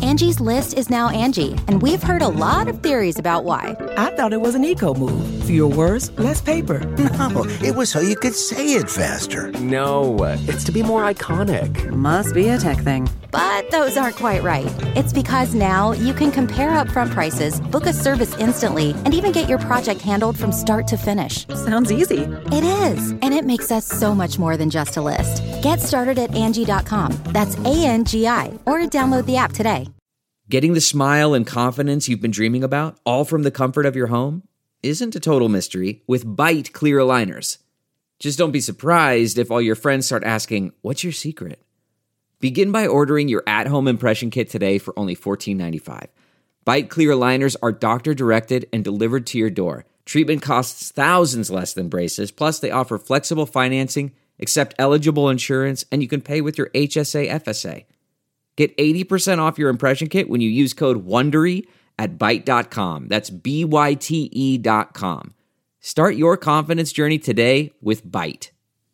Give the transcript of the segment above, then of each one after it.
Angie's List is now Angie, and we've heard a lot of theories about why. I thought it was an eco move. Fewer words, less paper. No, it was so you could say it faster. No, it's to be more iconic. Must be a tech thing. But those aren't quite right. It's because now you can compare upfront prices, book a service instantly, and even get your project handled from start to finish. Sounds easy. It is, and it makes us so much more than just a list. Get started at Angie.com. That's ANGI, or download the app today. Getting the smile and confidence you've been dreaming about, all from the comfort of your home, isn't a total mystery with Byte clear aligners. Just don't be surprised if all your friends start asking, "What's your secret?" Begin by ordering your at-home impression kit today for only $14.95. Byte clear aligners are doctor-directed and delivered to your door. Treatment costs thousands less than braces, plus they offer flexible financing, accept eligible insurance, and you can pay with your HSA FSA. Get 80% off your impression kit when you use code WONDERY at Byte.com. That's BYTE.com. Start your confidence journey today with Byte.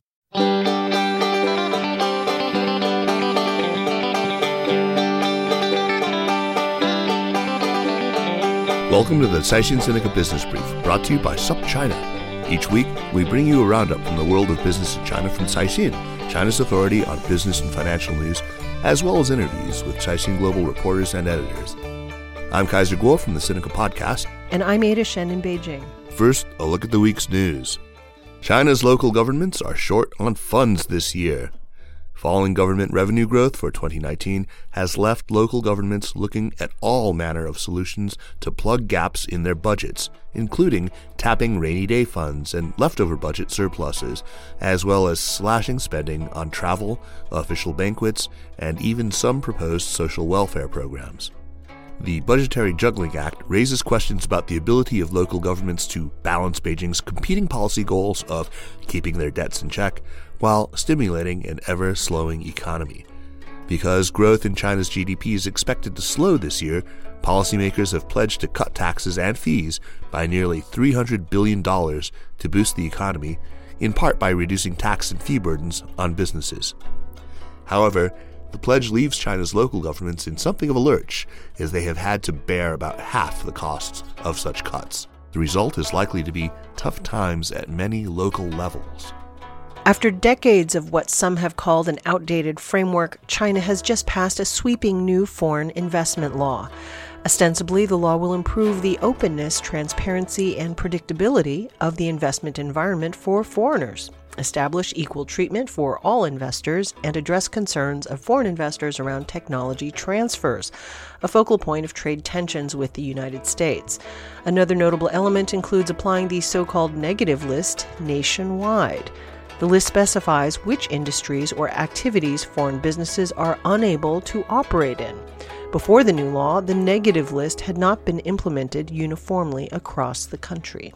Welcome to the Caixin Sinica Business Brief, brought to you by SupChina. Each week, we bring you a roundup from the world of business in China from Caixin, China's authority on business and financial news, as well as interviews with Caixin Global reporters and editors. I'm Kaiser Kuo from the Sinica Podcast. And I'm Ada Shen in Beijing. First, a look at the week's news. China's local governments are short on funds this year. Falling government revenue growth for 2019 has left local governments looking at all manner of solutions to plug gaps in their budgets, including tapping rainy day funds and leftover budget surpluses, as well as slashing spending on travel, official banquets, and even some proposed social welfare programs. The Budgetary Juggling Act raises questions about the ability of local governments to balance Beijing's competing policy goals of keeping their debts in check while stimulating an ever-slowing economy. Because growth in China's GDP is expected to slow this year, policymakers have pledged to cut taxes and fees by nearly $300 billion to boost the economy, in part by reducing tax and fee burdens on businesses. However, the pledge leaves China's local governments in something of a lurch, as they have had to bear about half the costs of such cuts. The result is likely to be tough times at many local levels. After decades of what some have called an outdated framework, China has just passed a sweeping new foreign investment law. Ostensibly, the law will improve the openness, transparency, and predictability of the investment environment for foreigners, establish equal treatment for all investors, and address concerns of foreign investors around technology transfers, a focal point of trade tensions with the United States. Another notable element includes applying the so-called negative list nationwide. The list specifies which industries or activities foreign businesses are unable to operate in. Before the new law, the negative list had not been implemented uniformly across the country.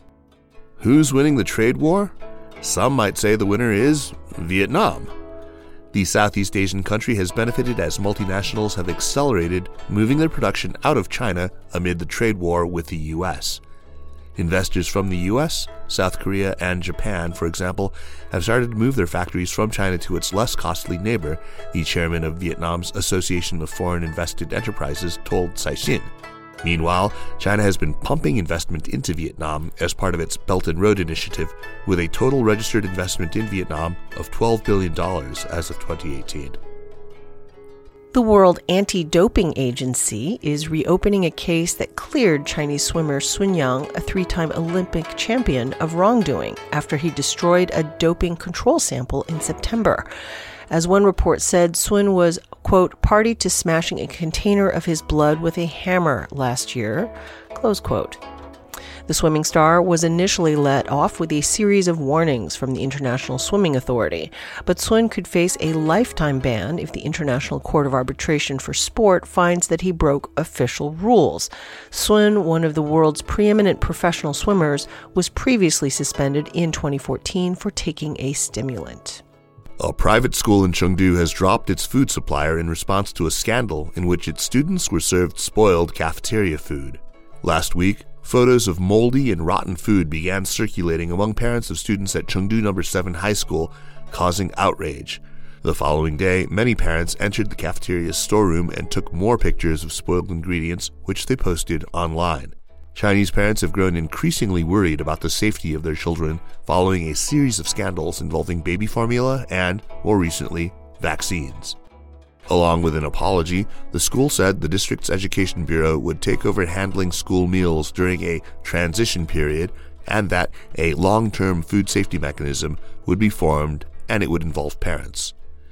Who's winning the trade war? Some might say the winner is Vietnam. The Southeast Asian country has benefited as multinationals have accelerated moving their production out of China amid the trade war with the U.S. Investors from the U.S., South Korea, and Japan, for example, have started to move their factories from China to its less costly neighbor, the chairman of Vietnam's Association of Foreign Invested Enterprises told Caixin. Meanwhile, China has been pumping investment into Vietnam as part of its Belt and Road Initiative, with a total registered investment in Vietnam of $12 billion as of 2018. The World Anti-Doping Agency is reopening a case that cleared Chinese swimmer Sun Yang, a three-time Olympic champion, of wrongdoing after he destroyed a doping control sample in September. As one report said, Sun was, quote, party to smashing a container of his blood with a hammer last year, close quote. The swimming star was initially let off with a series of warnings from the International Swimming Authority, but Sun could face a lifetime ban if the International Court of Arbitration for Sport finds that he broke official rules. Sun, one of the world's preeminent professional swimmers, was previously suspended in 2014 for taking a stimulant. A private school in Chengdu has dropped its food supplier in response to a scandal in which its students were served spoiled cafeteria food. Last week, photos of moldy and rotten food began circulating among parents of students at Chengdu No. 7 High School, causing outrage. The following day, many parents entered the cafeteria's storeroom and took more pictures of spoiled ingredients, which they posted online. Chinese parents have grown increasingly worried about the safety of their children following a series of scandals involving baby formula and, more recently, vaccines. Along with an apology, the school said the district's education bureau would take over handling school meals during a transition period and that a long-term food safety mechanism would be formed and it would involve parents.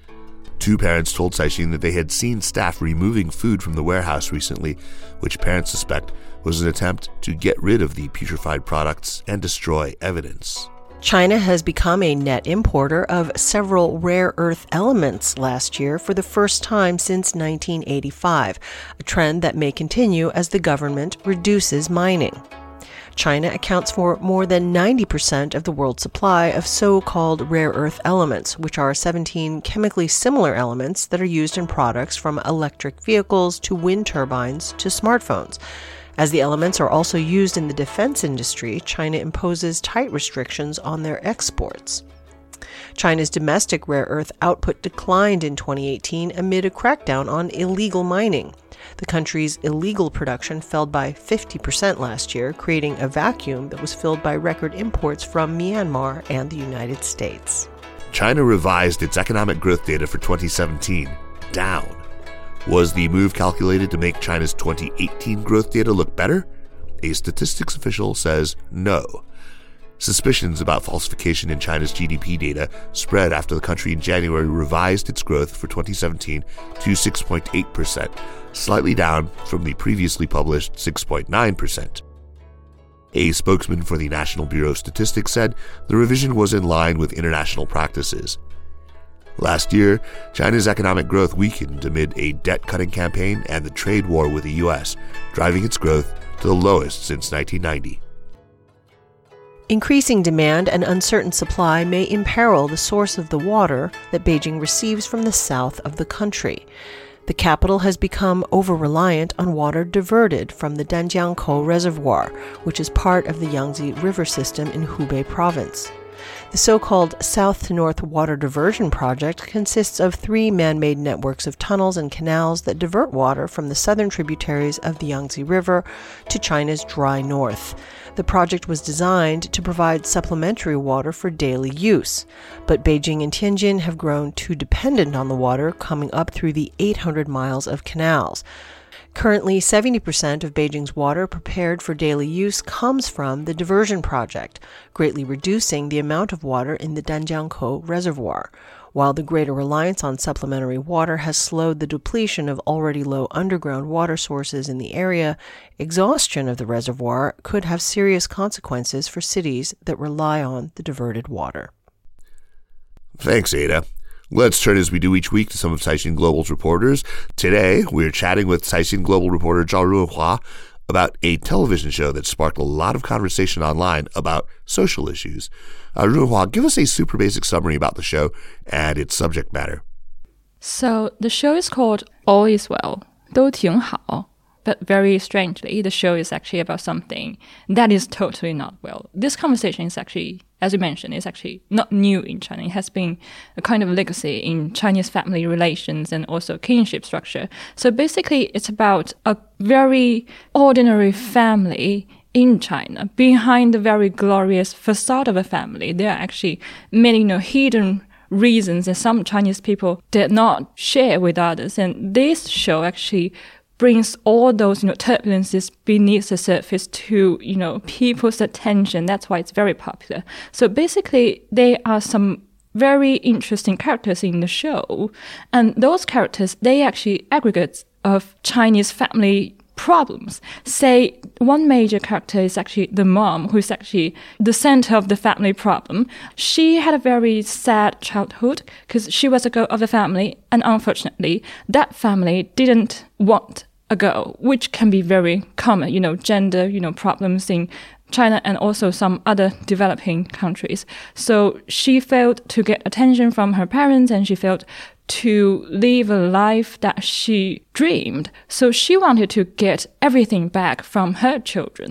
2 parents told Caixin that they had seen staff removing food from the warehouse recently, which parents suspect was an attempt to get rid of the putrefied products and destroy evidence. China has become a net importer of several rare earth elements last year for the first time since 1985, a trend that may continue as the government reduces mining. China accounts for more than 90% of the world's supply of so-called rare earth elements, which are 17 chemically similar elements that are used in products from electric vehicles to wind turbines to smartphones. As the elements are also used in the defense industry, China imposes tight restrictions on their exports. China's domestic rare earth output declined in 2018 amid a crackdown on illegal mining. The country's illegal production fell by 50% last year, creating a vacuum that was filled by record imports from Myanmar and the United States. China revised its economic growth data for 2017 down. Was the move calculated to make China's 2018 growth data look better? A statistics official says no. Suspicions about falsification in China's GDP data spread after the country in January revised its growth for 2017 to 6.8%, slightly down from the previously published 6.9%. A spokesman for the National Bureau of Statistics said the revision was in line with international practices. Last year, China's economic growth weakened amid a debt-cutting campaign and the trade war with the U.S., driving its growth to the lowest since 1990. Increasing demand and uncertain supply may imperil the source of the water that Beijing receives from the south of the country. The capital has become over-reliant on water diverted from the Danjiangkou Reservoir, which is part of the Yangtze River system in Hubei province. The so-called south-to-north water diversion project consists of 3 man-made networks of tunnels and canals that divert water from the southern tributaries of the Yangtze River to China's dry north. The project was designed to provide supplementary water for daily use, but Beijing and Tianjin have grown too dependent on the water coming up through the 800 miles of canals. Currently, 70% of Beijing's water prepared for daily use comes from the diversion project, greatly reducing the amount of water in the Danjiangkou Reservoir. While the greater reliance on supplementary water has slowed the depletion of already low underground water sources in the area, exhaustion of the reservoir could have serious consequences for cities that rely on the diverted water. Thanks, Ada. Let's turn, as we do each week, to some of Caixin Global's reporters. Today, we're chatting with Caixin Global reporter Zhao Runhua about a television show that sparked a lot of conversation online about social issues. Runhua, give us a super basic summary about the show and its subject matter. So, the show is called All Is Well, 都挺好. But very strangely, the show is actually about something that is totally not well. This conversation is actually, as you mentioned, is actually not new in China. It has been a kind of legacy in Chinese family relations and also kinship structure. So basically, it's about a very ordinary family in China. Behind the very glorious facade of a family, there are actually many, hidden reasons that some Chinese people did not share with others. And this show actually brings all those, turbulences beneath the surface to, people's attention. That's why it's very popular. So basically, there are some very interesting characters in the show. And those characters, they actually aggregates of Chinese family problems. Say, one major character is actually the mom, who is actually the center of the family problem. She had a very sad childhood because she was a girl of the family. And unfortunately, that family didn't want a girl, which can be very common, gender, problems in China and also some other developing countries. So she failed to get attention from her parents and she failed to live a life that she dreamed. So she wanted to get everything back from her children.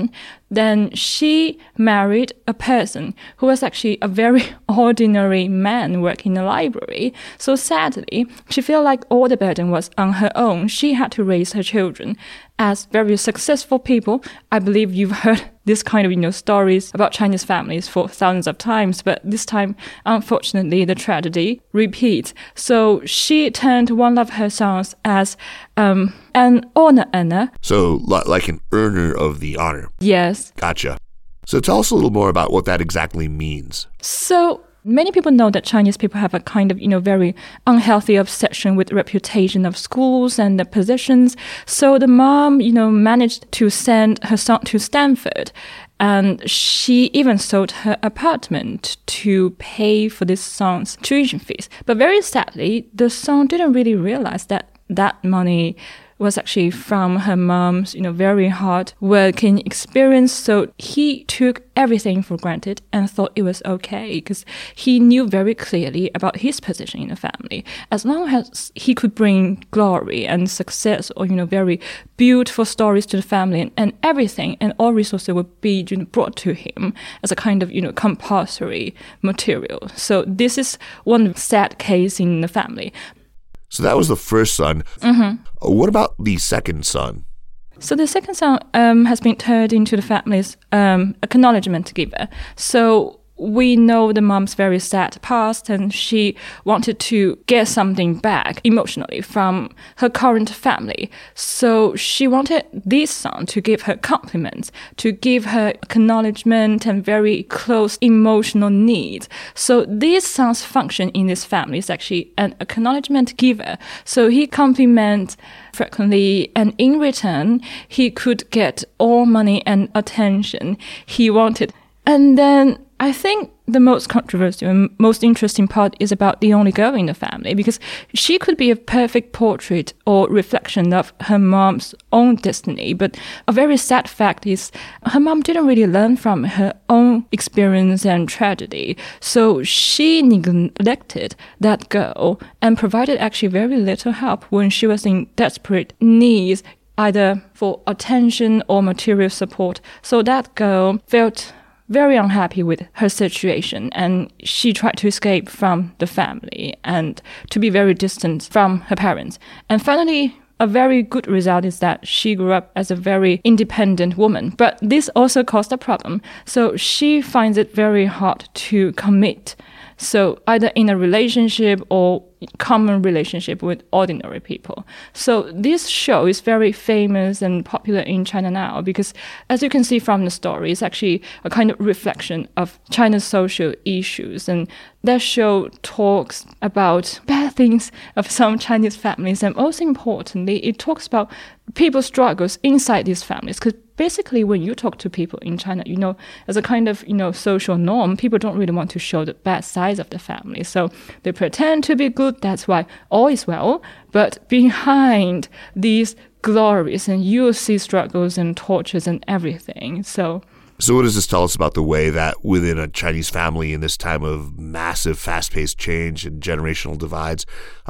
then she married a person who was actually a very ordinary man working in a library. So sadly, she felt like all the burden was on her own. She had to raise her children as very successful people. I believe you've heard this kind of, stories about Chinese families for thousands of times, but this time, unfortunately, the tragedy repeats. So she turned one of her sons as an honor earner. So like an earner of the honor. Yes. Gotcha. So tell us a little more about what that exactly means. So many people know that Chinese people have a kind of, very unhealthy obsession with reputation of schools and the positions. So the mom, managed to send her son to Stanford, and she even sold her apartment to pay for this son's tuition fees. But very sadly, the son didn't really realize that money was actually from her mom's, very hard working experience. So he took everything for granted and thought it was okay because he knew very clearly about his position in the family. As long as he could bring glory and success or, very beautiful stories to the family and everything and all resources would be brought to him as a kind of, compulsory material. So this is one sad case in the family. So that was the first son. Mm-hmm. What about the second son? So the second son has been turned into the family's acknowledgement giver. So we know the mom's very sad past, and she wanted to get something back emotionally from her current family. So she wanted this son to give her compliments, to give her acknowledgement and very close emotional needs. So this son's function in this family is actually an acknowledgement giver. So he compliments frequently, and in return, he could get all money and attention he wanted. And then I think the most controversial and most interesting part is about the only girl in the family, because she could be a perfect portrait or reflection of her mom's own destiny. But a very sad fact is her mom didn't really learn from her own experience and tragedy. So she neglected that girl and provided actually very little help when she was in desperate needs, either for attention or material support. So that girl felt very unhappy with her situation, and she tried to escape from the family and to be very distant from her parents. And finally, a very good result is that she grew up as a very independent woman. But this also caused a problem. So she finds it very hard to commit. So either in a relationship or common relationship with ordinary people. So this show is very famous and popular in China now because, as you can see from the story, it's actually a kind of reflection of China's social issues. And that show talks about bad things of some Chinese families. And most importantly, it talks about people's struggles inside these families. Because basically, when you talk to people in China, as a kind of, social norm, people don't really want to show the bad sides of the family. So they pretend to be good. That's why all is well. But behind these glories, and you'll see struggles and tortures and everything. So what does this tell us about the way that within a Chinese family in this time of massive, fast-paced change and generational divides,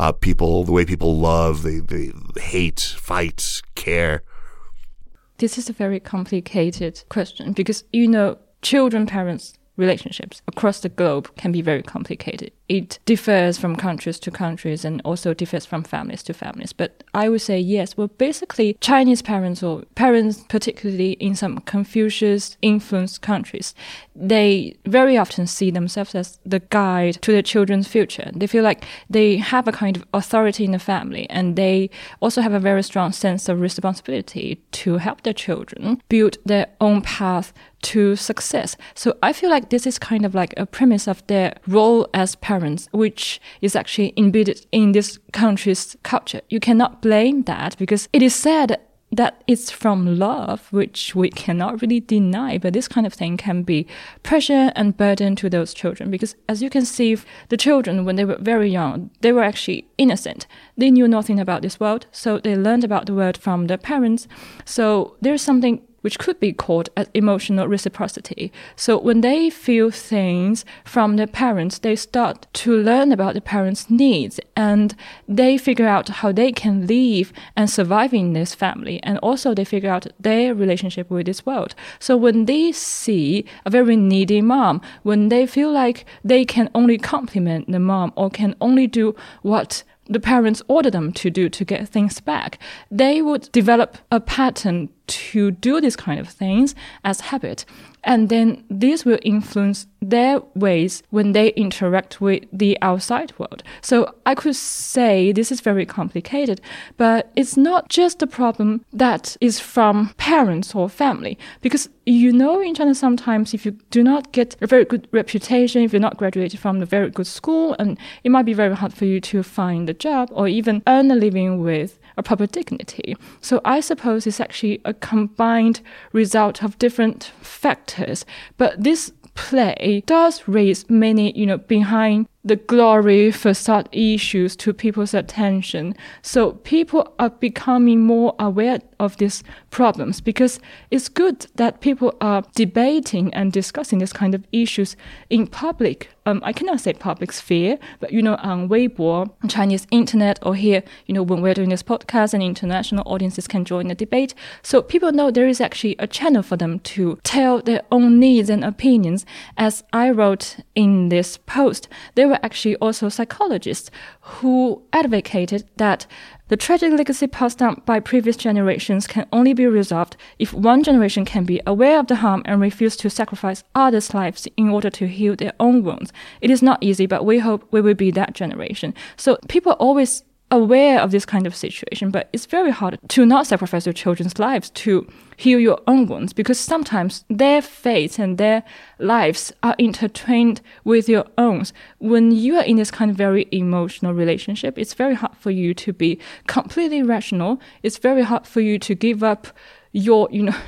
the way people love, they hate, fight, care? This is a very complicated question because, children-parents relationships across the globe can be very complicated. It differs from countries to countries and also differs from families to families. But I would say yes. Well, basically, Chinese parents or parents, particularly in some Confucius-influenced countries, they very often see themselves as the guide to their children's future. They feel like they have a kind of authority in the family, and they also have a very strong sense of responsibility to help their children build their own path to success. So I feel like this is kind of like a premise of their role as parents, which is actually embedded in this country's culture. You cannot blame that because it is said that it's from love, which we cannot really deny. But this kind of thing can be pressure and burden to those children because, as you can see, the children, when they were very young, they were actually innocent. They knew nothing about this world, so they learned about the world from their parents. So there's something which could be called as emotional reciprocity. So when they feel things from their parents, they start to learn about the parents' needs, and they figure out how they can live and survive in this family, and also they figure out their relationship with this world. So when they see a very needy mom, when they feel like they can only compliment the mom or can only do what the parents order them to do to get things back, they would develop a pattern to do these kind of things as habit. And then this will influence their ways when they interact with the outside world. So I could say this is very complicated, but it's not just a problem that is from parents or family. Because in China sometimes if you do not get a very good reputation, if you're not graduated from a very good school, and it might be very hard for you to find a job or even earn a living with a proper dignity. So I suppose it's actually a combined result of different factors. But this play does raise many, behind the glory facade issues to people's attention. So people are becoming more aware of these problems, because it's good that people are debating and discussing this kind of issues in public. I cannot say public sphere, but on Weibo, Chinese internet, or here, when we're doing this podcast and international audiences can join the debate. So people know there is actually a channel for them to tell their own needs and opinions. As I wrote in this post, there were actually also psychologists who advocated that the tragic legacy passed down by previous generations can only be resolved if one generation can be aware of the harm and refuse to sacrifice others' lives in order to heal their own wounds. It is not easy, but we hope we will be that generation. So people are always aware of this kind of situation, but it's very hard to not sacrifice your children's lives to heal your own wounds, because sometimes their fates and their lives are intertwined with your own. When you are in this kind of very emotional relationship, it's very hard for you to be completely rational. It's very hard for you to give up your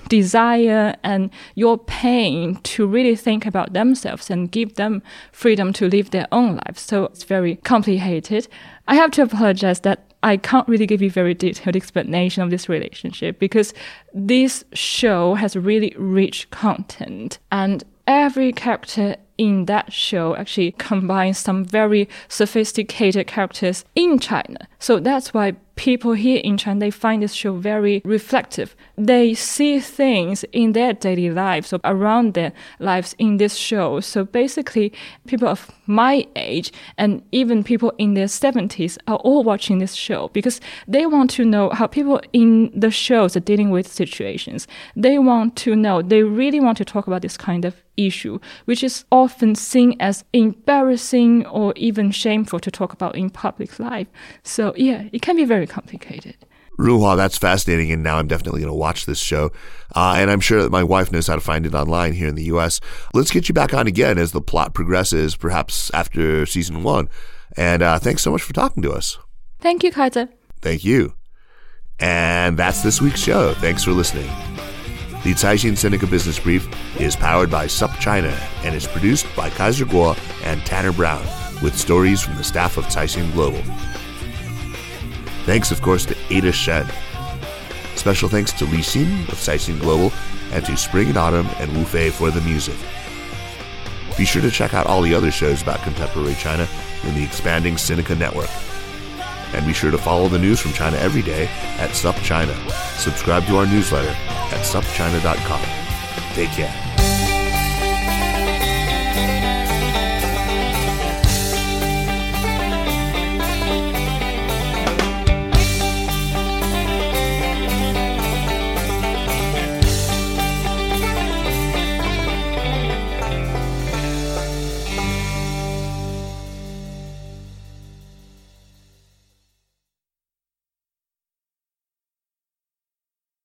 desire and your pain to really think about themselves and give them freedom to live their own lives. So it's very complicated. I have to apologize that I can't really give you very detailed explanation of this relationship, because this show has really rich content, and every character in that show actually combines some very sophisticated characters in China. So that's why people here in China, they find this show very reflective. They see things in their daily lives or around their lives in this show. So basically, people of my age and even people in their 70s are all watching this show because they want to know how people in the shows are dealing with situations. They want to know, they really want to talk about this kind of issue, which is often seen as embarrassing or even shameful to talk about in public life. So yeah, it can be very complicated. Ruhua, that's fascinating, and now I'm definitely going to watch this show. And I'm sure that my wife knows how to find it online here in the U.S. Let's get you back on again as the plot progresses, perhaps after season 1. And thanks so much for talking to us. Thank you, Kaiser. Thank you. And that's this week's show. Thanks for listening. The Caixin Sinica Business Brief is powered by SupChina and is produced by Kaiser Kuo and Tanner Brown, with stories from the staff of Caixin Global. Thanks, of course, to Ada Shen. Special thanks to Li Xin of Caixin Global and to Spring and Autumn and Wu Fei for the music. Be sure to check out all the other shows about contemporary China in the expanding Sinica network. And be sure to follow the news from China every day at SupChina. Subscribe to our newsletter at supchina.com. Take care.